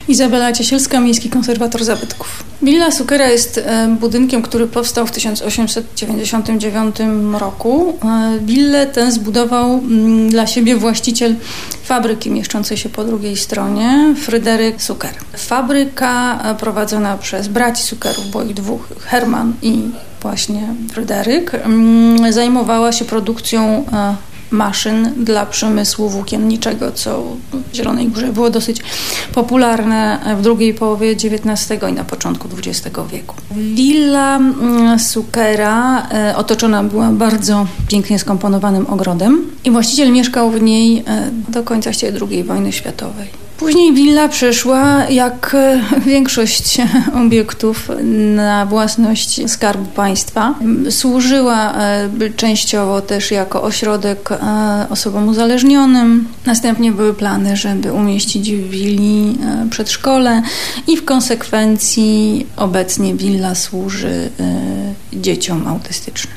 Izabela Ciesielska, Miejski Konserwator Zabytków. Willa Sukera jest budynkiem, który powstał w 1899 roku. Willę tę zbudował dla siebie właściciel fabryki mieszczącej się po drugiej stronie, Fryderyk Suker. Fabryka prowadzona przez braci Sukerów, bo ich dwóch, Herman i właśnie Fryderyk, zajmowała się produkcją maszyn dla przemysłu włókienniczego, co w Zielonej Górze było dosyć popularne w drugiej połowie XIX i na początku XX wieku. Willa Sukera otoczona była bardzo pięknie skomponowanym ogrodem i właściciel mieszkał w niej do końca II wojny światowej. Później willa przeszła, jak większość obiektów, na własność Skarbu Państwa. Służyła częściowo też jako ośrodek osobom uzależnionym. Następnie były plany, żeby umieścić w willi przedszkole i w konsekwencji obecnie willa służy dzieciom autystycznym.